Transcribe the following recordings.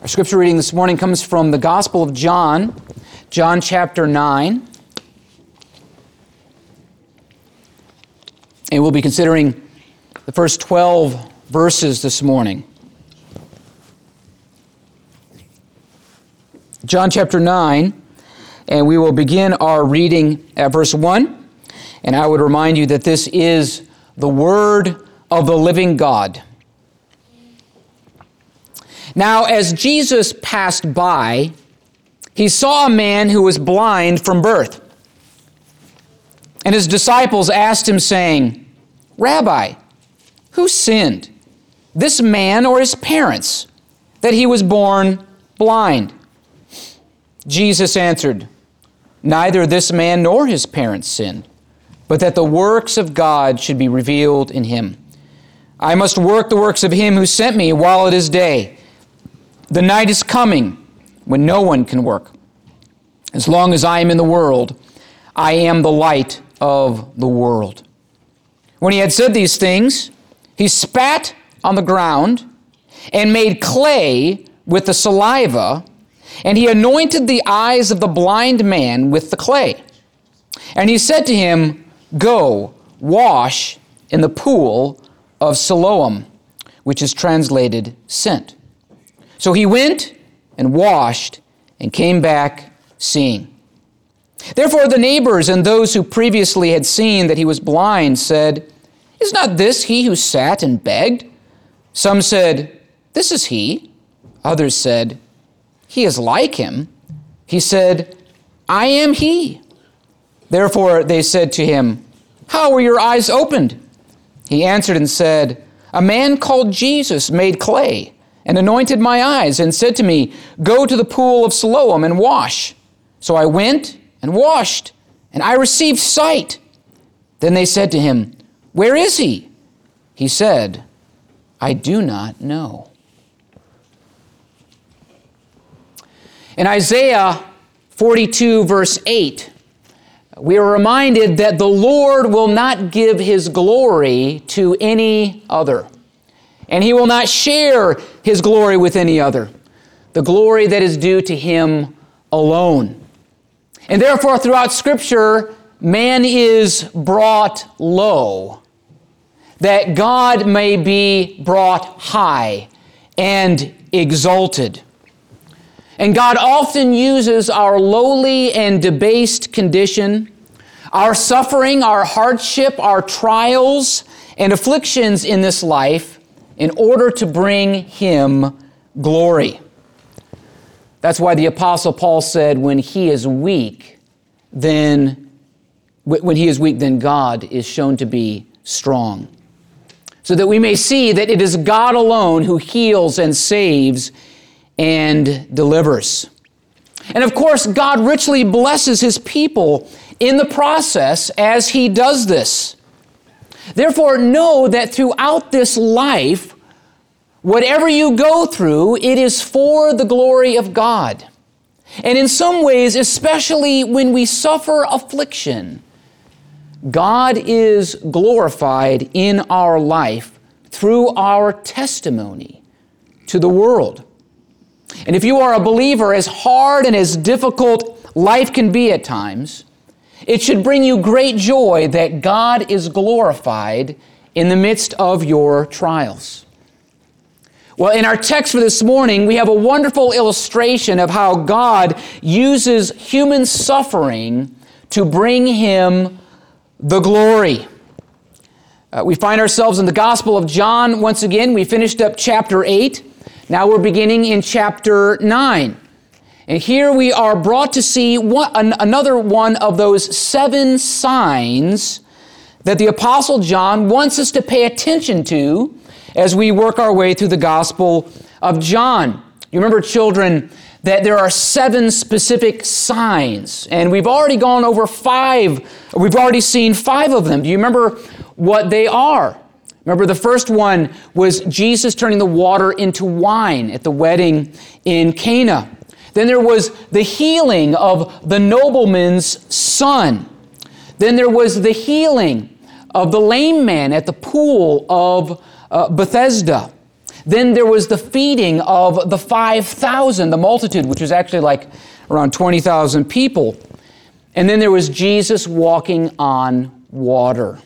Our scripture reading this morning comes from the Gospel of John, John chapter 9. And we'll be considering the first 12 verses this morning. John chapter 9, and we will begin our reading at verse 1. And I would remind you that this is the Word of the living God. Now, as Jesus passed by, he saw a man who was blind from birth. And his disciples asked him, saying, Rabbi, who sinned, this man or his parents, that he was born blind? Jesus answered, Neither this man nor his parents sinned, but that the works of God should be revealed in him. I must work the works of him who sent me while it is day. The night is coming when no one can work. As long as I am in the world, I am the light of the world. When he had said these things, he spat on the ground and made clay with the saliva, and he anointed the eyes of the blind man with the clay. And he said to him, Go, wash in the pool of Siloam, which is translated sent. So he went and washed and came back seeing. Therefore the neighbors and those who previously had seen that he was blind said, Is not this he who sat and begged? Some said, This is he. Others said, He is like him. He said, I am he. Therefore they said to him, How were your eyes opened? He answered and said, A man called Jesus made clay and anointed my eyes and said to me, Go to the pool of Siloam and wash. So I went and washed, and I received sight. Then they said to him, Where is he? He said, I do not know. In Isaiah 42, verse 8, we are reminded that the Lord will not give his glory to any other, and he will not share his glory with any other, the glory that is due to him alone. And therefore, throughout Scripture, man is brought low, that God may be brought high and exalted. And God often uses our lowly and debased condition, our suffering, our hardship, our trials, and afflictions in this life in order to bring him glory. That's why the Apostle Paul said, when he is weak, then God is shown to be strong. So that we may see that it is God alone who heals and saves and delivers. And of course, God richly blesses his people in the process as he does this. Therefore, know that throughout this life, whatever you go through, it is for the glory of God. And in some ways, especially when we suffer affliction, God is glorified in our life through our testimony to the world. And if you are a believer, as hard and as difficult life can be at times, it should bring you great joy that God is glorified in the midst of your trials. Well, in our text for this morning, we have a wonderful illustration of how God uses human suffering to bring him the glory. We find ourselves in the Gospel of John once again. We finished up chapter 8. Now we're beginning in chapter 9. And here we are brought to see another one of those 7 signs that the Apostle John wants us to pay attention to as we work our way through the Gospel of John. You remember, children, that there are 7 specific signs, and we've already gone over 5. We've already seen 5 of them. Do you remember what they are? Remember, the first one was Jesus turning the water into wine at the wedding in Cana. Then there was the healing of the nobleman's son. Then there was the healing of the lame man at the pool of Bethesda. Then there was the feeding of the 5,000, the multitude, which was actually like around 20,000 people. And then there was Jesus walking on water.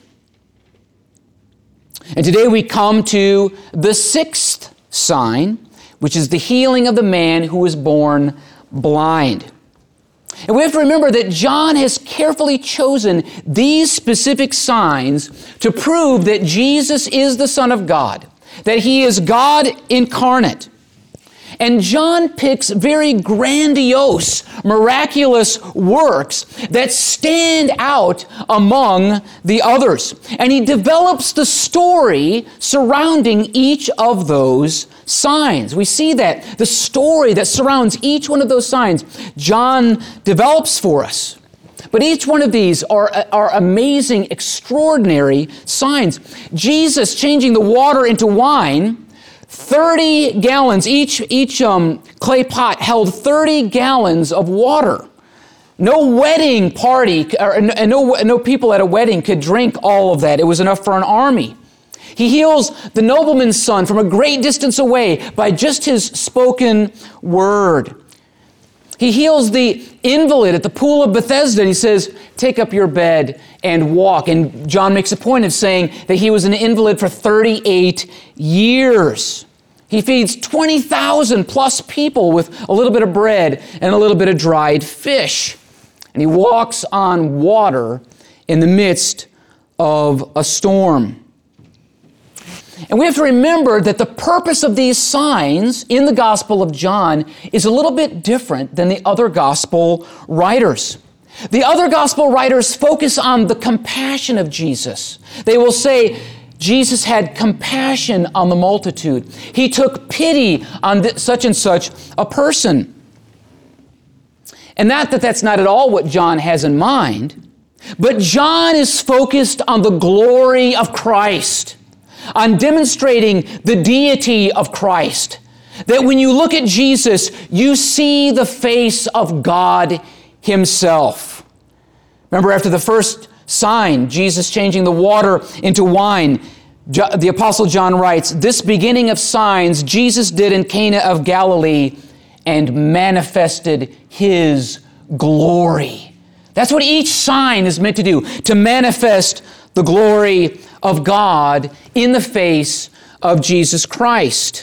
And today we come to the sixth sign, which is the healing of the man who was born blind. And we have to remember that John has carefully chosen these specific signs to prove that Jesus is the Son of God, that He is God incarnate. And John picks very grandiose, miraculous works that stand out among the others. And he develops the story surrounding each of those signs. We see that the story that surrounds each one of those signs, John develops for us. But each one of these are amazing, extraordinary signs. Jesus changing the water into wine, 30 gallons, each clay pot held 30 gallons of water. No wedding party, and no people at a wedding could drink all of that. It was enough for an army. He heals the nobleman's son from a great distance away by just his spoken word. He heals the invalid at the pool of Bethesda, and he says, take up your bed and walk. And John makes a point of saying that he was an invalid for 38 years. He feeds 20,000 plus people with a little bit of bread and a little bit of dried fish. And he walks on water in the midst of a storm. And we have to remember that the purpose of these signs in the Gospel of John is a little bit different than the other Gospel writers. The other Gospel writers focus on the compassion of Jesus. They will say, Jesus had compassion on the multitude. He took pity on such and such a person. And not that that's not at all what John has in mind, but John is focused on the glory of Christ, on demonstrating the deity of Christ. That when you look at Jesus, you see the face of God Himself. Remember, after the first sign, Jesus changing the water into wine, the Apostle John writes, this beginning of signs Jesus did in Cana of Galilee and manifested His glory. That's what each sign is meant to do, to manifest the glory of God in the face of Jesus Christ.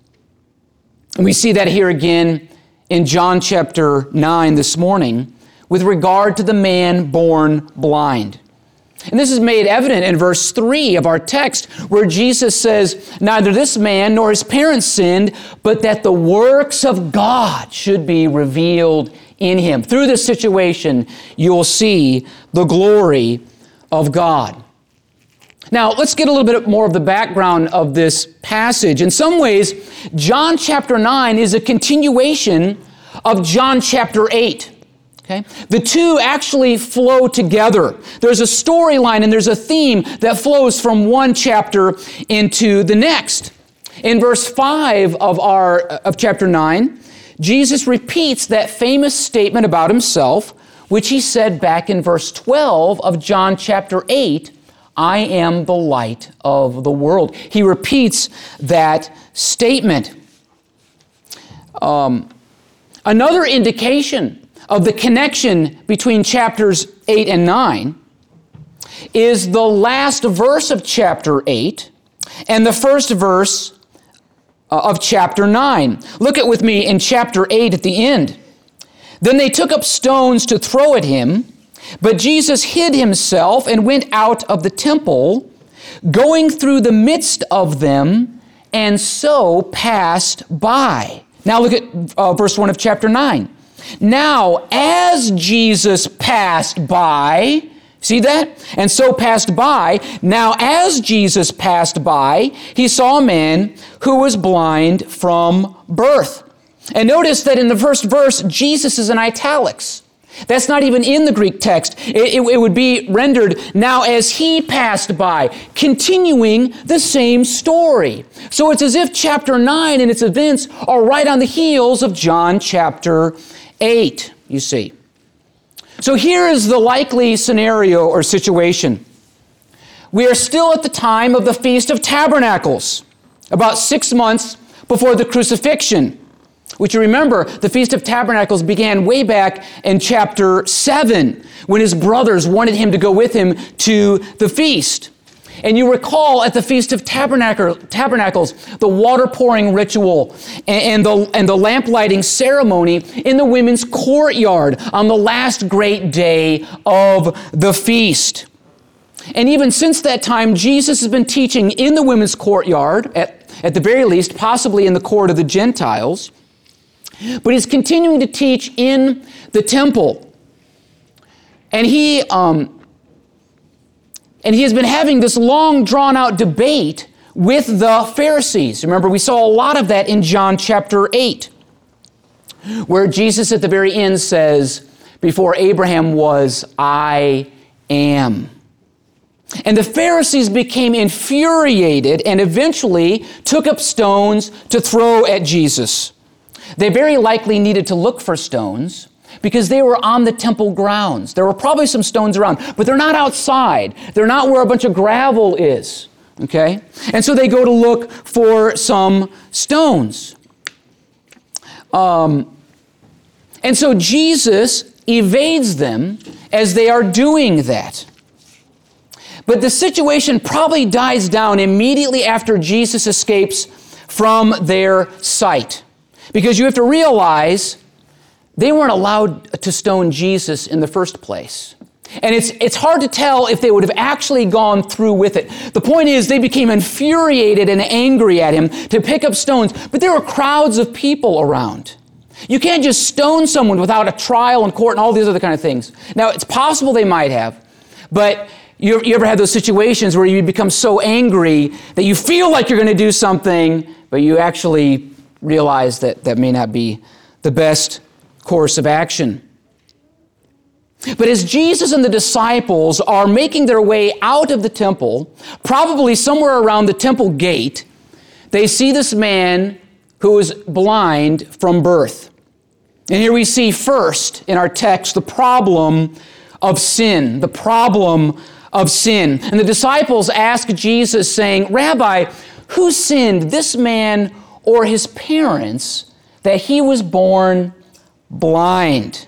And we see that here again in John chapter 9 this morning with regard to the man born blind. And this is made evident in verse 3 of our text where Jesus says, neither this man nor his parents sinned, but that the works of God should be revealed in him. Through this situation, you'll see the glory of God. Now, let's get a little bit more of the background of this passage. In some ways, John chapter 9 is a continuation of John chapter 8. Okay? The two actually flow together. There's a storyline and there's a theme that flows from one chapter into the next. In verse 5 of chapter 9, Jesus repeats that famous statement about himself, which he said back in verse 12 of John chapter 8, I am the light of the world. He repeats that statement. Another indication of the connection between chapters 8 and 9 is the last verse of chapter 8 and the first verse of chapter 9. Look at with me in chapter 8 at the end. Then they took up stones to throw at him, but Jesus hid himself and went out of the temple, going through the midst of them, and so passed by. Now look at verse 1 of chapter 9. Now, as Jesus passed by, see that? And so passed by. Now, as Jesus passed by, he saw a man who was blind from birth. And notice that in the first verse, Jesus is in italics. That's not even in the Greek text. It would be rendered, now as he passed by, continuing the same story. So it's as if chapter 9 and its events are right on the heels of John chapter 8, you see. So here is the likely scenario or situation. We are still at the time of the Feast of Tabernacles. about 6 months before the crucifixion, which you remember, the Feast of Tabernacles began way back in chapter 7 when his brothers wanted him to go with him to the feast. And you recall at the Feast of Tabernacles, the water pouring ritual and the lamp lighting ceremony in the women's courtyard on the last great day of the feast. And even since that time, Jesus has been teaching in the women's courtyard, at the very least, possibly in the court of the Gentiles. But he's continuing to teach in the temple. And he has been having this long, drawn-out debate with the Pharisees. Remember, we saw a lot of that in John chapter 8, where Jesus at the very end says, "Before Abraham was, I am." And the Pharisees became infuriated and eventually took up stones to throw at Jesus. They very likely needed to look for stones because they were on the temple grounds. There were probably some stones around, but they're not outside. They're not where a bunch of gravel is, okay? And so they go to look for some stones. And so Jesus evades them as they are doing that. But the situation probably dies down immediately after Jesus escapes from their sight. Because you have to realize they weren't allowed to stone Jesus in the first place. And it's hard to tell if they would have actually gone through with it. The point is they became infuriated and angry at him to pick up stones, but there were crowds of people around. You can't just stone someone without a trial in court and all these other kind of things. Now, it's possible they might have, but you ever had those situations where you become so angry that you feel like you're going to do something, but you actually realize that that may not be the best course of action. But as Jesus and the disciples are making their way out of the temple, probably somewhere around the temple gate, they see this man who is blind from birth. And here we see first in our text the problem of sin, the problem of sin. And the disciples ask Jesus saying, "Rabbi, who sinned, this man or his parents, that he was born blind?"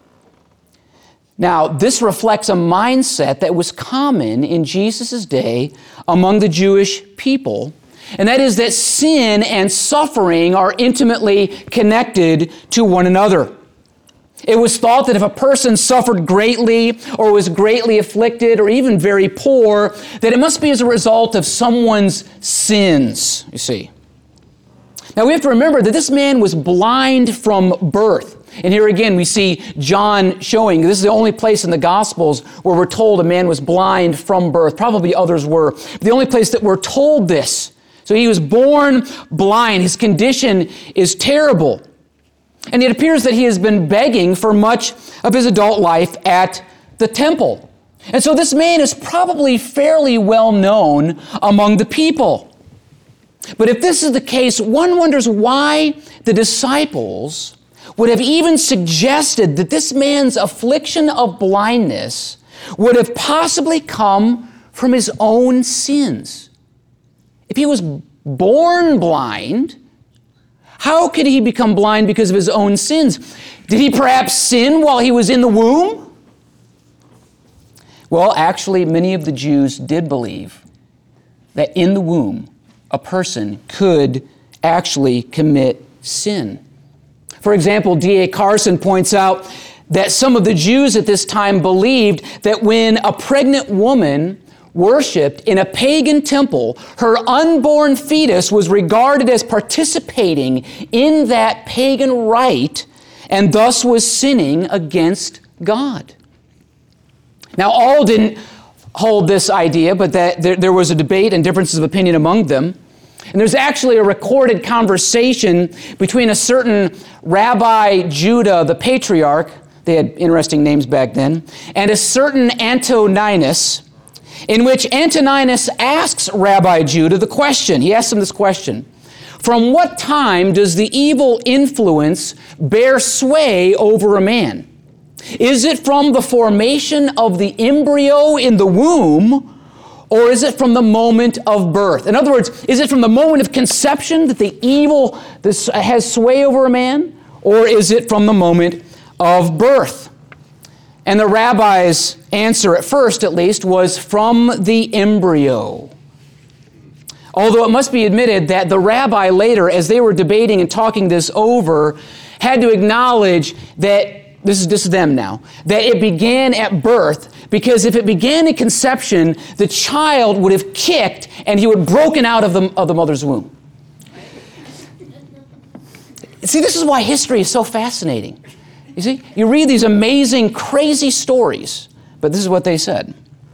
Now, this reflects a mindset that was common in Jesus' day among the Jewish people, and that is that sin and suffering are intimately connected to one another. It was thought that if a person suffered greatly or was greatly afflicted or even very poor, that it must be as a result of someone's sins, you see. Now we have to remember that this man was blind from birth. And here again we see John showing, this is the only place in the Gospels where we're told a man was blind from birth. Probably others were. But the only place that we're told this. So he was born blind. His condition is terrible. And it appears that he has been begging for much of his adult life at the temple. And so this man is probably fairly well known among the people. But if this is the case, one wonders why the disciples would have even suggested that this man's affliction of blindness would have possibly come from his own sins. If he was born blind, how could he become blind because of his own sins? Did he perhaps sin while he was in the womb? Well, actually, many of the Jews did believe that in the womb, a person could actually commit sin. For example, D.A. Carson points out that some of the Jews at this time believed that when a pregnant woman worshipped in a pagan temple, her unborn fetus was regarded as participating in that pagan rite and thus was sinning against God. Now, all didn't hold this idea, but that there was a debate and differences of opinion among them. And there's actually a recorded conversation between a certain Rabbi Judah, the patriarch, they had interesting names back then, and a certain Antoninus, in which Antoninus asks Rabbi Judah the question. He asks him this question: from what time does the evil influence bear sway over a man? Is it from the formation of the embryo in the womb, or is it from the moment of birth? In other words, is it from the moment of conception that the evil has sway over a man, or is it from the moment of birth? And the rabbi's answer, at first at least, was from the embryo. Although it must be admitted that the rabbi later, as they were debating and talking this over, had to acknowledge that, this is them now, that it began at birth, because if it began in conception, the child would have kicked and he would have broken out of the mother's womb. See, this is why history is so fascinating. You see, you read these amazing, crazy stories, but this is what they said.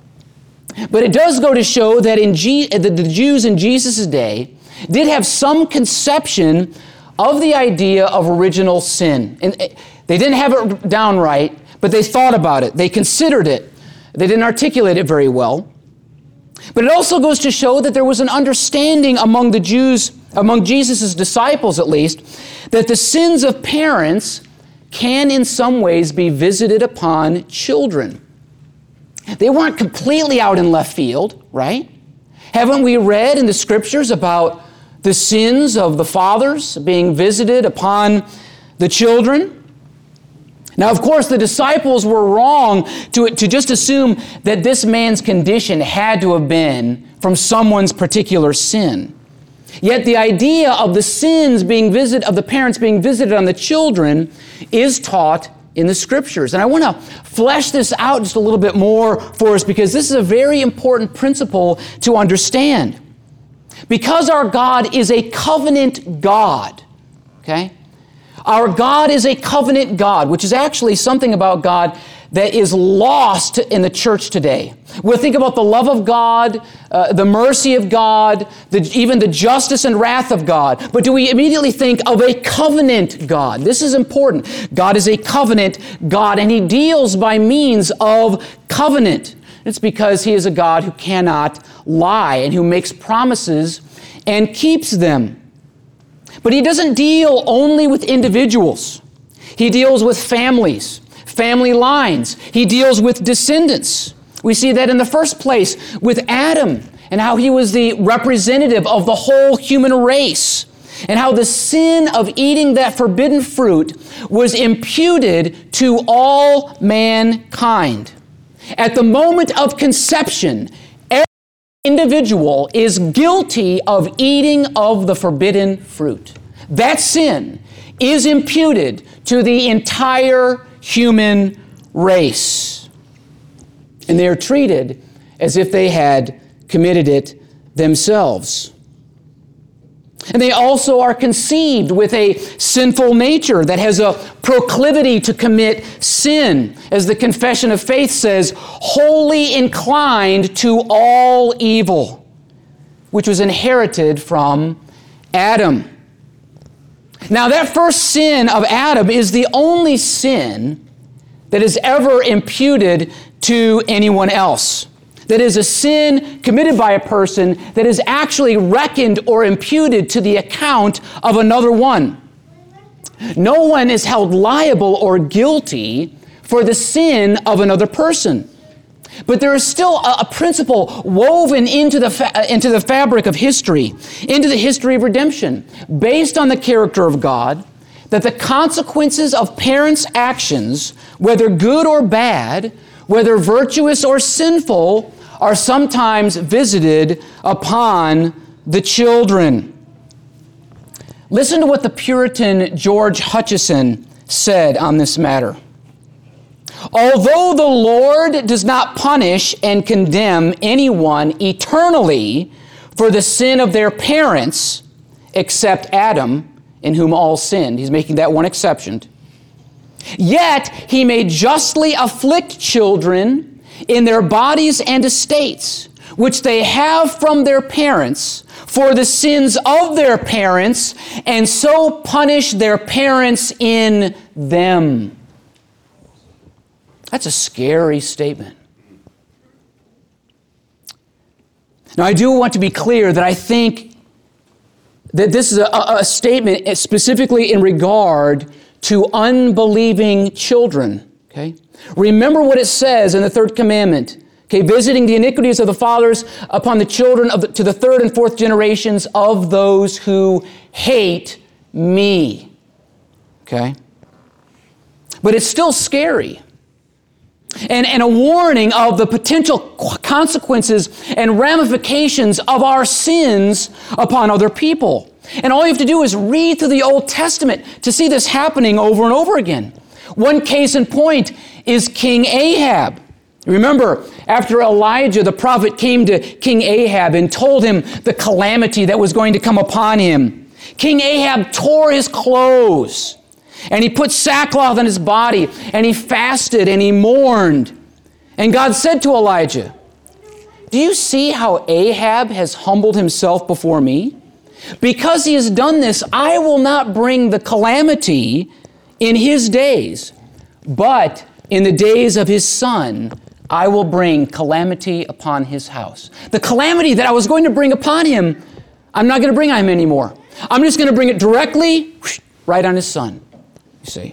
But it does go to show that the Jews in Jesus' day did have some conception of the idea of original sin. And they didn't have it down right, but they thought about it. They considered it. They didn't articulate it very well. But it also goes to show that there was an understanding among the Jews, among Jesus' disciples at least, that the sins of parents can in some ways be visited upon children. They weren't completely out in left field, right? Haven't we read in the scriptures about the sins of the fathers being visited upon the children? Now, of course, the disciples were wrong to just assume that this man's condition had to have been from someone's particular sin. Yet the idea of the sins being visited, of the parents being visited on the children, is taught in the scriptures. And I want to flesh this out just a little bit more for us, because this is a very important principle to understand. Because our God is a covenant God, okay? Our God is a covenant God, which is actually something about God that is lost in the church today. We'll think about the love of God, the mercy of God, even the justice and wrath of God. But do we immediately think of a covenant God? This is important. God is a covenant God, and He deals by means of covenant. It's because He is a God who cannot lie and who makes promises and keeps them. But He doesn't deal only with individuals. He deals with families, family lines. He deals with descendants. We see that in the first place with Adam and how he was the representative of the whole human race, and how the sin of eating that forbidden fruit was imputed to all mankind. At the moment of conception, every individual is guilty of eating of the forbidden fruit. That sin is imputed to the entire human race. And they are treated as if they had committed it themselves. And they also are conceived with a sinful nature that has a proclivity to commit sin, as the Confession of Faith says, wholly inclined to all evil, which was inherited from Adam. Now, that first sin of Adam is the only sin that is ever imputed to anyone else. That is a sin committed by a person that is actually reckoned or imputed to the account of another one. No one is held liable or guilty for the sin of another person. But there is still a principle woven into the fabric of history, into the history of redemption, based on the character of God, that the consequences of parents' actions, whether good or bad, whether virtuous or sinful, are sometimes visited upon the children. Listen to what the Puritan George Hutcheson said on this matter. Although the Lord does not punish and condemn anyone eternally for the sin of their parents, except Adam, in whom all sinned, He's making that one exception, yet He may justly afflict children in their bodies and estates, which they have from their parents, for the sins of their parents, and so punish their parents in them. That's a scary statement. Now, I do want to be clear that I think that this is a statement specifically in regard to unbelieving children. Okay? Remember what it says in the third commandment. Okay, visiting the iniquities of the fathers upon the children to the third and fourth generations of those who hate me. Okay? But it's still scary. And a warning of the potential consequences and ramifications of our sins upon other people. And all you have to do is read through the Old Testament to see this happening over and over again. One case in point is King Ahab. Remember, after Elijah, the prophet, came to King Ahab and told him the calamity that was going to come upon him. King Ahab tore his clothes, and he put sackcloth on his body, and he fasted, and he mourned. And God said to Elijah, "Do you see how Ahab has humbled himself before me? Because he has done this, I will not bring the calamity in his days, but in the days of his son, I will bring calamity upon his house." The calamity that I was going to bring upon him, I'm not going to bring on him anymore. I'm just going to bring it directly right on his son, you see.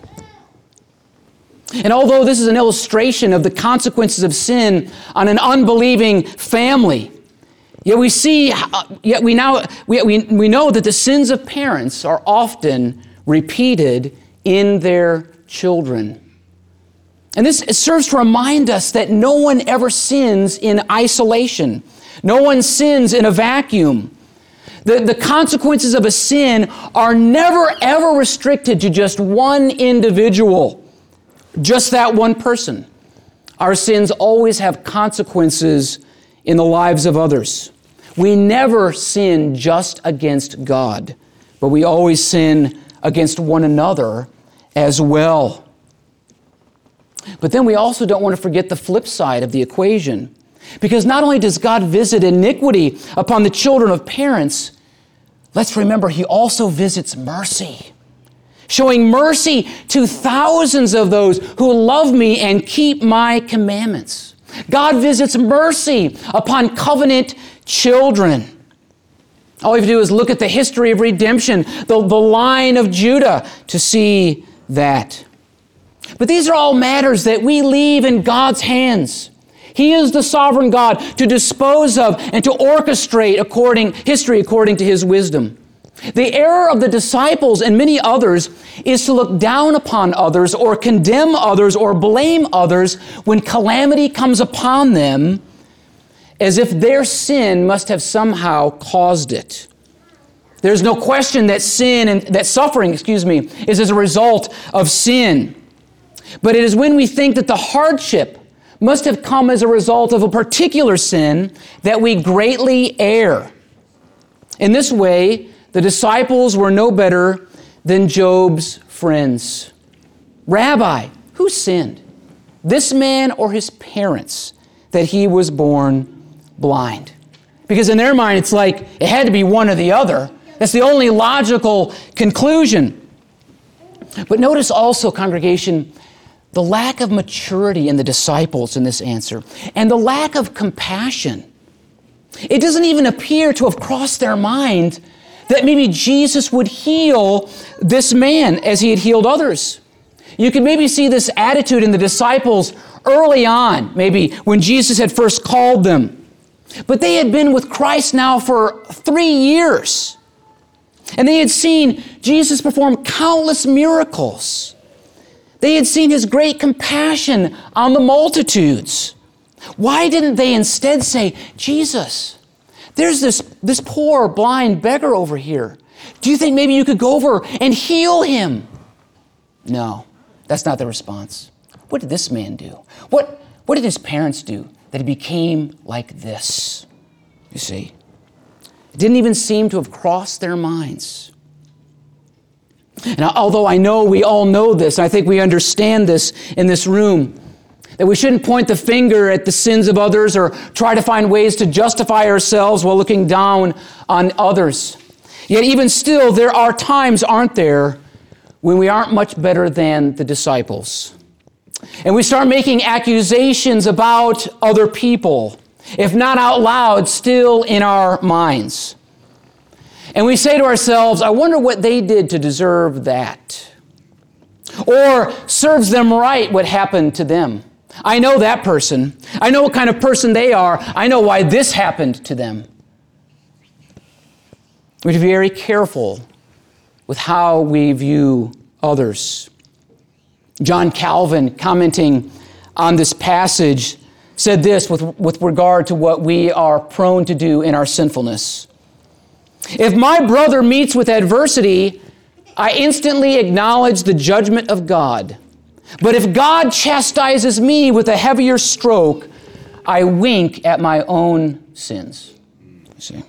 And although this is an illustration of the consequences of sin on an unbelieving family, yet we know that the sins of parents are often repeated in their children. And this serves to remind us that no one ever sins in isolation. No one sins in a vacuum. The consequences of a sin are never, ever restricted to just one individual, just that one person. Our sins always have consequences in the lives of others. We never sin just against God, but we always sin against one another as well. But then we also don't want to forget the flip side of the equation. Because not only does God visit iniquity upon the children of parents, let's remember He also visits mercy. Showing mercy to thousands of those who love me and keep my commandments. God visits mercy upon covenant children. All you have to do is look at the history of redemption, the line of Judah, to see that. But these are all matters that we leave in God's hands. He is the sovereign God to dispose of and to orchestrate history according to His wisdom. The error of the disciples and many others is to look down upon others or condemn others or blame others when calamity comes upon them as if their sin must have somehow caused it. There's no question that suffering is as a result of sin. But it is when we think that the hardship must have come as a result of a particular sin that we greatly err. In this way, the disciples were no better than Job's friends. "Rabbi, who sinned, this man or his parents, that he was born blind?" Because in their mind, it's like it had to be one or the other. That's the only logical conclusion. But notice also, congregation, the lack of maturity in the disciples in this answer, and the lack of compassion. It doesn't even appear to have crossed their mind that maybe Jesus would heal this man as He had healed others. You could maybe see this attitude in the disciples early on, maybe when Jesus had first called them. But they had been with Christ now for 3 years. And they had seen Jesus perform countless miracles. They had seen His great compassion on the multitudes. Why didn't they instead say, "Jesus, there's this poor blind beggar over here. Do you think maybe you could go over and heal him?" No, that's not the response. What did this man do? What did his parents do that he became like this? You see, it didn't even seem to have crossed their minds. And although I know we all know this, I think we understand this in this room, that we shouldn't point the finger at the sins of others or try to find ways to justify ourselves while looking down on others. Yet even still, there are times, aren't there, when we aren't much better than the disciples. And we start making accusations about other people, if not out loud, still in our minds. And we say to ourselves, "I wonder what they did to deserve that." Or, "Serves them right what happened to them." I know that person. I know what kind of person they are. I know why this happened to them. We have to be very careful with how we view others. John Calvin, commenting on this passage, said this with regard to what we are prone to do in our sinfulness. If my brother meets with adversity, I instantly acknowledge the judgment of God. But if God chastises me with a heavier stroke, I wink at my own sins. You see?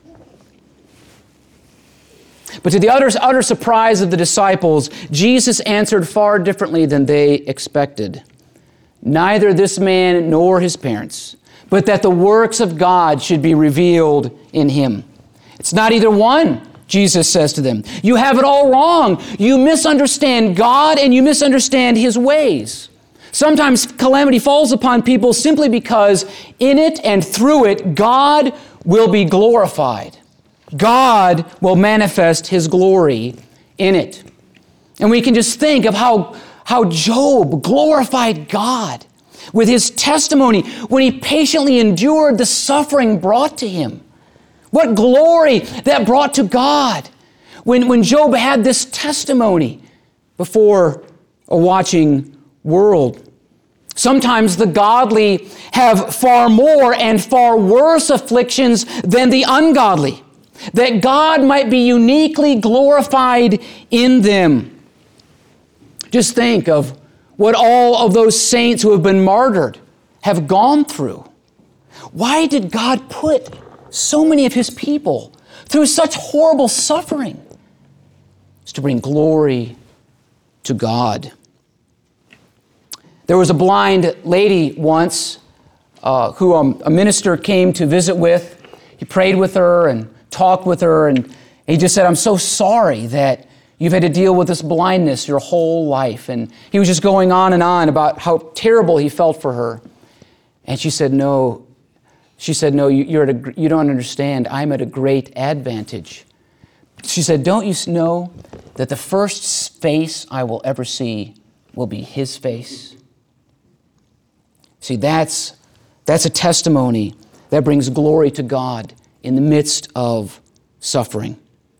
But to the utter surprise of the disciples, Jesus answered far differently than they expected. Neither this man nor his parents, but that the works of God should be revealed in him. It's not either one, Jesus says to them. You have it all wrong. You misunderstand God and you misunderstand his ways. Sometimes calamity falls upon people simply because in it and through it, God will be glorified. God will manifest his glory in it. And we can just think of how Job glorified God with his testimony when he patiently endured the suffering brought to him. What glory that brought to God when Job had this testimony before a watching world. Sometimes the godly have far more and far worse afflictions than the ungodly, that God might be uniquely glorified in them. Just think of what all of those saints who have been martyred have gone through. Why did God put so many of his people through such horrible suffering? It's to bring glory to God. There was a blind lady once who a minister came to visit with. He prayed with her and talked with her, and he just said, I'm so sorry that you've had to deal with this blindness your whole life. And he was just going on and on about how terrible he felt for her. And she said, no. She said, no, you don't understand. I'm at a great advantage. She said, don't you know that the first face I will ever see will be his face? See, that's a testimony that brings glory to God in the midst of suffering.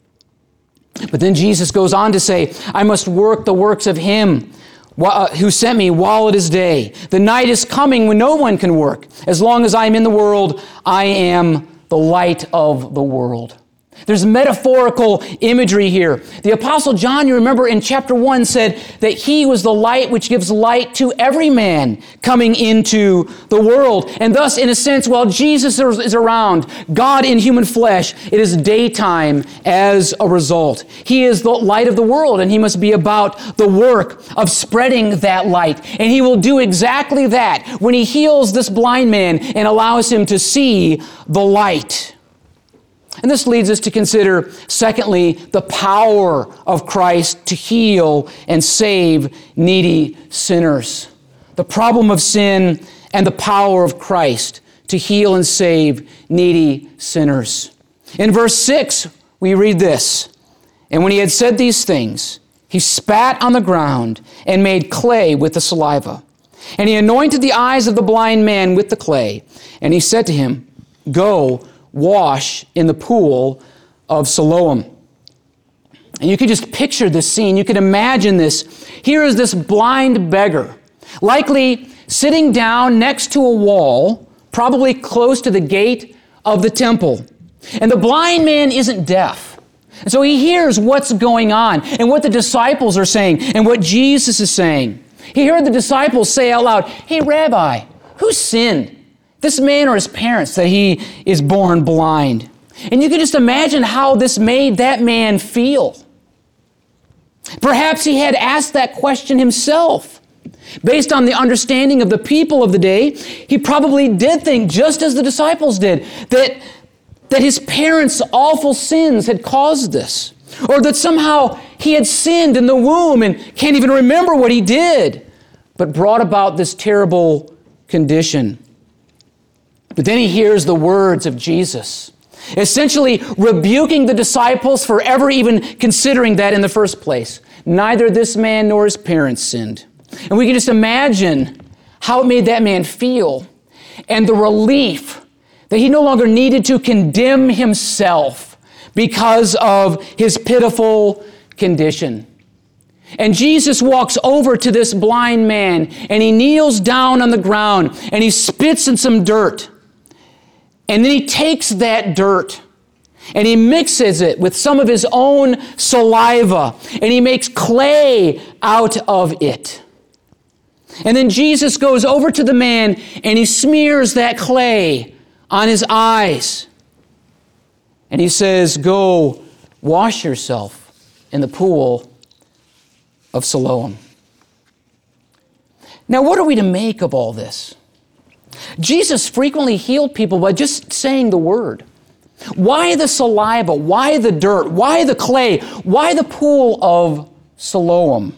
But then Jesus goes on to say, I must work the works of him who sent me while it is day. The night is coming when no one can work. As long as I am in the world, I am the light of the world. There's metaphorical imagery here. The Apostle John, you remember in chapter 1, said that he was the light which gives light to every man coming into the world. And thus, in a sense, while Jesus is around, God in human flesh, it is daytime as a result. He is the light of the world, and he must be about the work of spreading that light. And he will do exactly that when he heals this blind man and allows him to see the light. And this leads us to consider, secondly, the power of Christ to heal and save needy sinners. The problem of sin and the power of Christ to heal and save needy sinners. In verse 6, we read this, and when he had said these things, he spat on the ground and made clay with the saliva. And he anointed the eyes of the blind man with the clay. And he said to him, go, wash in the pool of Siloam. And you can just picture this scene. You can imagine this. Here is this blind beggar, likely sitting down next to a wall, probably close to the gate of the temple. And the blind man isn't deaf. And so he hears what's going on and what the disciples are saying and what Jesus is saying. He heard the disciples say out loud, hey, Rabbi, who sinned? This man or his parents, that he is born blind. And you can just imagine how this made that man feel. Perhaps he had asked that question himself. Based on the understanding of the people of the day, he probably did think, just as the disciples did, that his parents' awful sins had caused this. Or that somehow he had sinned in the womb and can't even remember what he did, but brought about this terrible condition. But then he hears the words of Jesus, essentially rebuking the disciples for ever even considering that in the first place. Neither this man nor his parents sinned. And we can just imagine how it made that man feel, and the relief that he no longer needed to condemn himself because of his pitiful condition. And Jesus walks over to this blind man, and he kneels down on the ground, and he spits in some dirt. And then he takes that dirt, and he mixes it with some of his own saliva, and he makes clay out of it. And then Jesus goes over to the man, and he smears that clay on his eyes. And he says, "Go wash yourself in the pool of Siloam." Now, what are we to make of all this? Jesus frequently healed people by just saying the word. Why the saliva? Why the dirt? Why the clay? Why the pool of Siloam?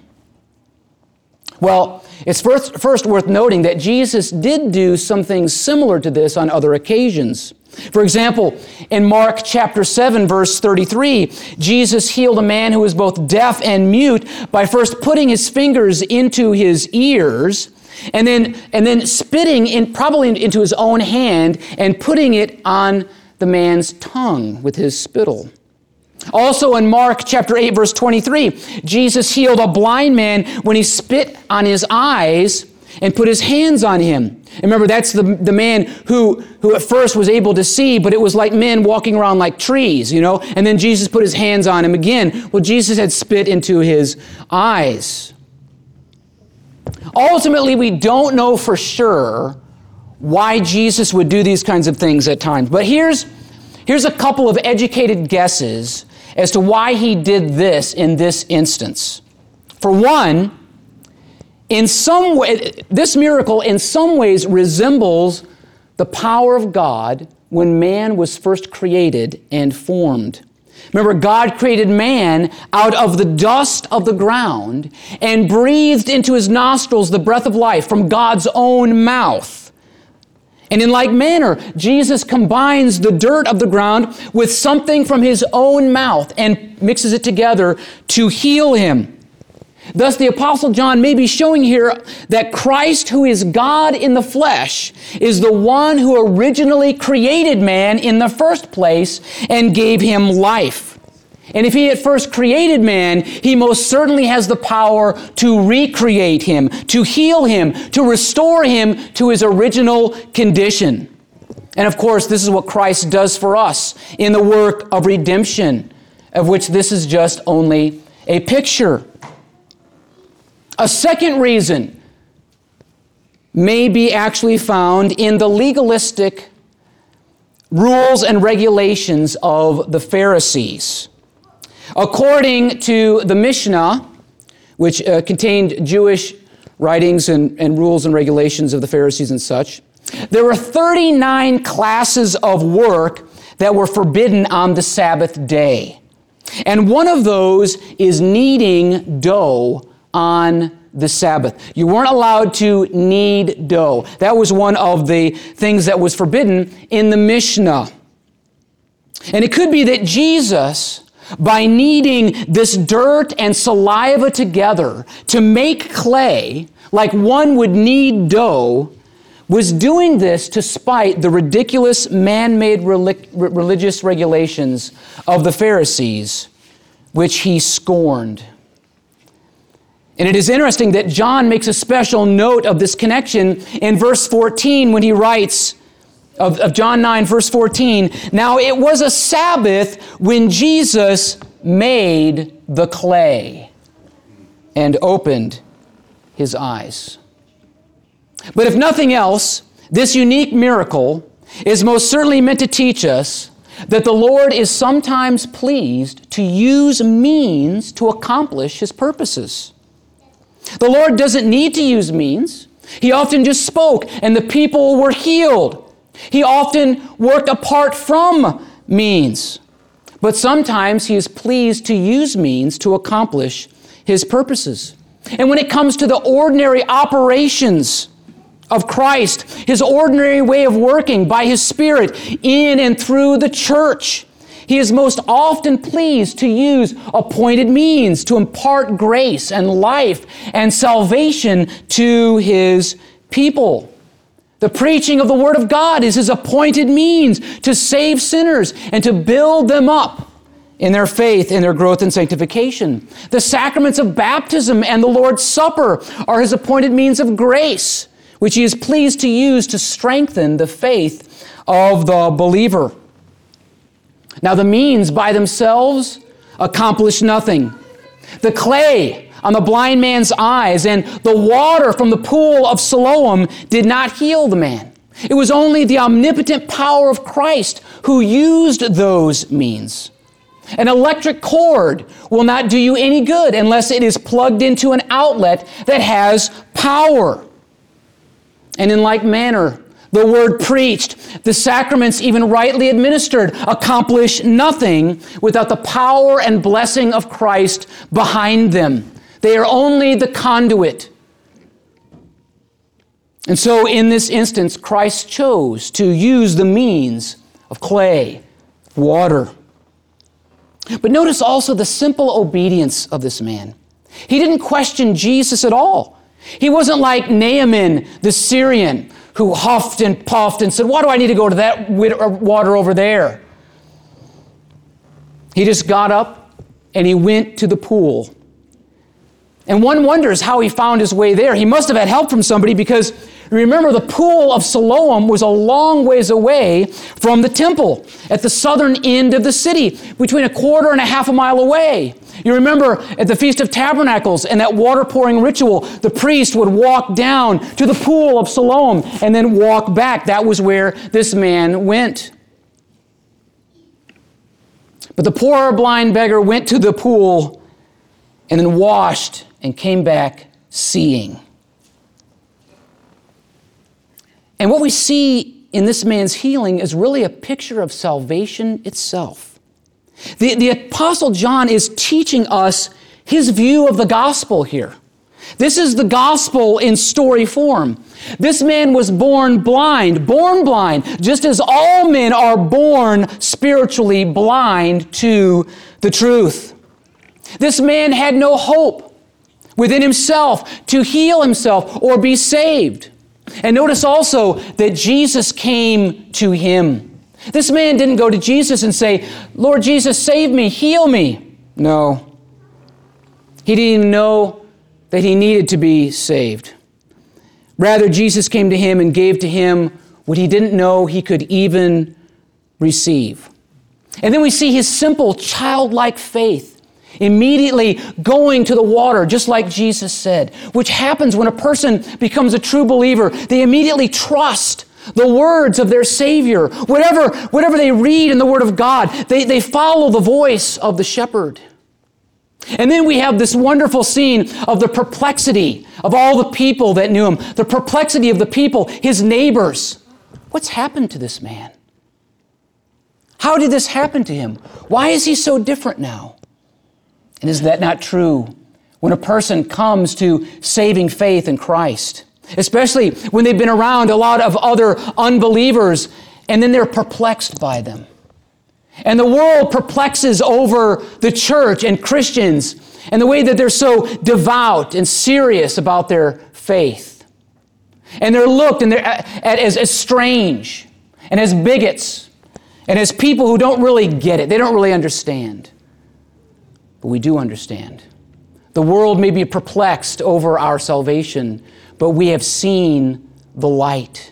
Well, it's first worth noting that Jesus did do something similar to this on other occasions. For example, in Mark chapter 7, verse 33, Jesus healed a man who was both deaf and mute by first putting his fingers into his ears and then spitting probably into his own hand and putting it on the man's tongue with his spittle. Also in Mark chapter 8, verse 23, Jesus healed a blind man when he spit on his eyes and put his hands on him. And remember, that's the man who at first was able to see, but it was like men walking around like trees, And then Jesus put his hands on him again. Well, Jesus had spit into his eyes. Ultimately, we don't know for sure why Jesus would do these kinds of things at times. But here's a couple of educated guesses as to why he did this in this instance. For one, in some way, this miracle in some ways resembles the power of God when man was first created and formed. Remember, God created man out of the dust of the ground and breathed into his nostrils the breath of life from God's own mouth. And in like manner, Jesus combines the dirt of the ground with something from his own mouth and mixes it together to heal him. Thus, the Apostle John may be showing here that Christ, who is God in the flesh, is the one who originally created man in the first place and gave him life. And if he had first created man, he most certainly has the power to recreate him, to heal him, to restore him to his original condition. And of course, this is what Christ does for us in the work of redemption, of which this is just only a picture. A second reason may be actually found in the legalistic rules and regulations of the Pharisees. According to the Mishnah, which contained Jewish writings and rules and regulations of the Pharisees and such, there were 39 classes of work that were forbidden on the Sabbath day. And one of those is kneading dough on the Sabbath. You weren't allowed to knead dough. That was one of the things that was forbidden in the Mishnah. And it could be that Jesus, by kneading this dirt and saliva together to make clay, like one would knead dough, was doing this to spite the ridiculous man-made religious regulations of the Pharisees, which he scorned. And it is interesting that John makes a special note of this connection in verse 14 when he writes of John 9, verse 14, "Now it was a Sabbath when Jesus made the clay and opened his eyes." But if nothing else, this unique miracle is most certainly meant to teach us that the Lord is sometimes pleased to use means to accomplish his purposes. The Lord doesn't need to use means. He often just spoke and the people were healed. He often worked apart from means. But sometimes he is pleased to use means to accomplish his purposes. And when it comes to the ordinary operations of Christ, his ordinary way of working by his Spirit in and through the church, he is most often pleased to use appointed means to impart grace and life and salvation to his people. The preaching of the Word of God is His appointed means to save sinners and to build them up in their faith and their growth and sanctification. The sacraments of baptism and the Lord's Supper are His appointed means of grace, which He is pleased to use to strengthen the faith of the believer. Now, the means by themselves accomplish nothing. The clay on the blind man's eyes and the water from the pool of Siloam did not heal the man. It was only the omnipotent power of Christ who used those means. An electric cord will not do you any good unless it is plugged into an outlet that has power. And in like manner, the word preached, the sacraments even rightly administered, accomplish nothing without the power and blessing of Christ behind them. They are only the conduit. And so in this instance, Christ chose to use the means of clay, water. But notice also the simple obedience of this man. He didn't question Jesus at all. He wasn't like Naaman the Syrian who huffed and puffed and said, "Why do I need to go to that water over there?" He just got up and he went to the pool. And one wonders how he found his way there. He must have had help from somebody because remember, the pool of Siloam was a long ways away from the temple at the southern end of the city, between a quarter and a half a mile away. You remember at the Feast of Tabernacles and that water pouring ritual, the priest would walk down to the pool of Siloam and then walk back. That was where this man went. But the poor blind beggar went to the pool and then washed and came back seeing. And what we see in this man's healing is really a picture of salvation itself. The Apostle John is teaching us his view of the gospel here. This is the gospel in story form. This man was born blind, just as all men are born spiritually blind to the truth. This man had no hope within himself to heal himself or be saved. And notice also that Jesus came to him. This man didn't go to Jesus and say, "Lord Jesus, save me, heal me." No. He didn't even know that he needed to be saved. Rather, Jesus came to him and gave to him what he didn't know he could even receive. And then we see his simple, childlike faith immediately going to the water, just like Jesus said, which happens when a person becomes a true believer. They immediately trust the words of their Savior. Whatever they read in the Word of God, they follow the voice of the shepherd. And then we have this wonderful scene of the perplexity of all the people that knew him, the perplexity of the people, his neighbors. What's happened to this man? How did this happen to him? Why is he so different now? And is that not true when a person comes to saving faith in Christ? Especially when they've been around a lot of other unbelievers and then they're perplexed by them. And the world perplexes over the church and Christians and the way that they're so devout and serious about their faith. And they're looked and as strange and as bigots and as people who don't really get it. They don't really understand. But we do understand. The world may be perplexed over our salvation, but we have seen the light.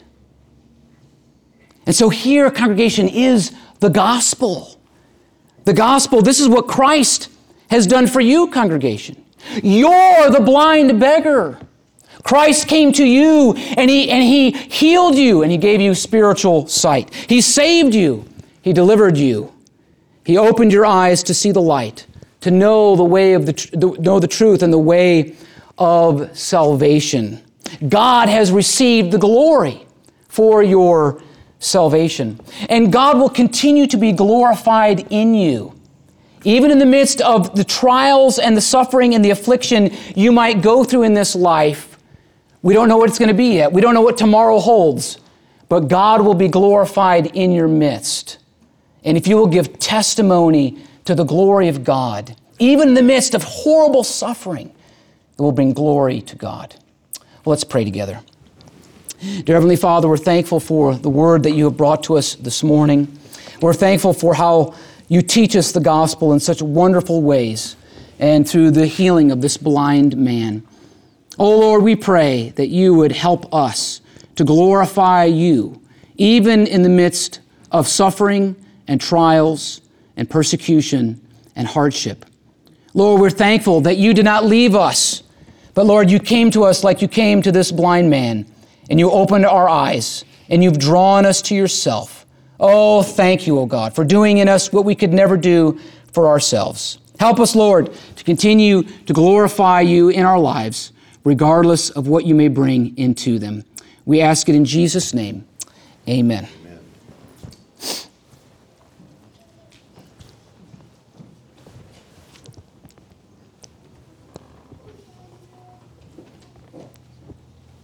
And so here, congregation, is the gospel. The gospel, this is what Christ has done for you, congregation. You're the blind beggar. Christ came to you and he healed you and he gave you spiritual sight. He saved you. He delivered you. He opened your eyes to see the light, to know the way of know the truth and the way of salvation. God has received the glory for your salvation. And God will continue to be glorified in you. Even in the midst of the trials and the suffering and the affliction you might go through in this life, we don't know what it's going to be yet. We don't know what tomorrow holds. But God will be glorified in your midst. And if you will give testimony to the glory of God, even in the midst of horrible suffering, it will bring glory to God. Well, let's pray together. Dear Heavenly Father, we're thankful for the word that you have brought to us this morning. We're thankful for how you teach us the gospel in such wonderful ways and through the healing of this blind man. Oh Lord, we pray that you would help us to glorify you, even in the midst of suffering and trials and persecution and hardship. Lord, we're thankful that you did not leave us, but Lord, you came to us like you came to this blind man, and you opened our eyes, and you've drawn us to yourself. Oh, thank you, O God, for doing in us what we could never do for ourselves. Help us, Lord, to continue to glorify you in our lives, regardless of what you may bring into them. We ask it in Jesus' name. Amen.